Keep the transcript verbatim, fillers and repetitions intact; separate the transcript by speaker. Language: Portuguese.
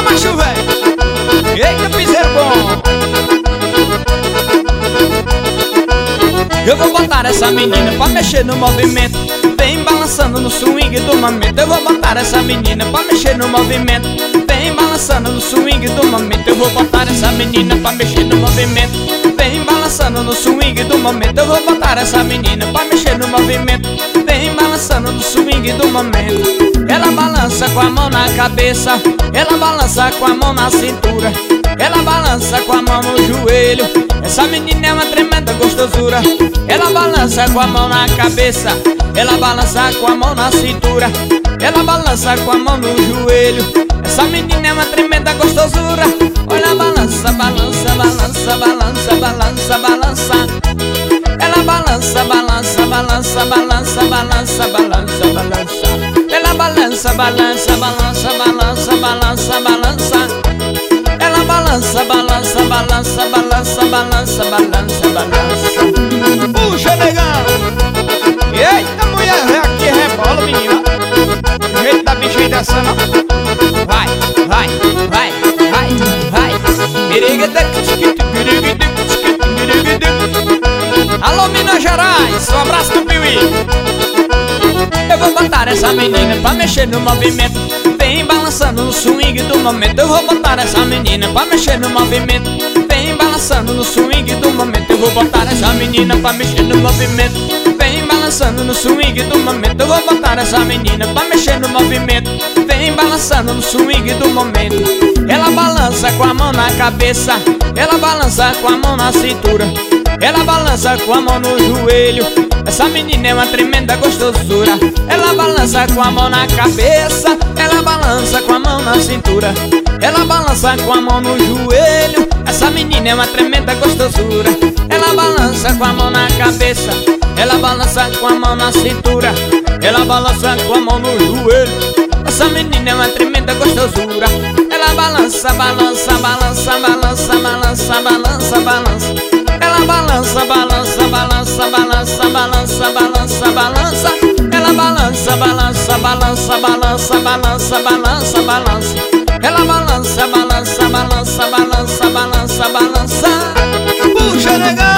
Speaker 1: macho velho. Eita, piseiro bom. Eu vou botar essa menina pra mexer no movimento, vem balançando no swing do momento. Eu vou botar essa menina pra mexer no movimento, vem balançando no swing do momento. Eu vou botar essa menina pra mexer no movimento, vem balançando no swing do momento. Eu vou botar essa menina pra mexer no movimento, vem balançando no swing do momento. Ela balança com a mão na cabeça, ela balança com a mão na cintura, ela balança com a mão no joelho. Essa menina é uma tremenda gostosura. Ela balança com a mão na cabeça, ela balança com a mão na cintura, ela balança com a mão no joelho. Essa menina é uma tremenda gostosura. Olha, balança, balança, balança, balança, balança, balança. Ela balança, balança, balança, balança, balança, balança, balança. Ela balança, balança, balança, balança, balança, balança. Ela balança, balança, balança, balança, balança, balança, balança. Puxa, negão! Eita, mulher, aqui rebola, menina. O jeito da bicha aí dançando. Vai, vai, vai, vai, vai. Alô, Minas Gerais, um abraço do Piuí. Eu vou botar essa menina pra mexer no movimento, vem balançando no swing do momento. Eu vou botar essa menina pra mexer no movimento, vem balançando no swing do momento. Eu vou botar essa menina pra mexer no movimento, vem balançando no swing do momento. Eu vou botar essa menina pra mexer no movimento, vem balançando no swing do momento. Ela balança com a mão na cabeça, ela balança com a mão na cintura, ela balança com a mão no joelho. Essa menina é uma tremenda gostosura. Ela balança com a mão na cabeça, ela balança com a mão na cintura, ela balança com a mão no joelho. Essa menina é uma tremenda gostosura. Ela balança com a mão na cabeça, ela balança com a mão na cintura, ela balança com a mão no joelho. Essa menina é uma tremenda gostosura. Ela balança, balança, balança, balança, balança, balança, balança. Ela balança, balança, balança, balança, balança, balança, balança. Ela balança, balança, balança, balança, balança, balança, balança. Ela balança, balança, balança, balança, balança, balança. Puxa, legal!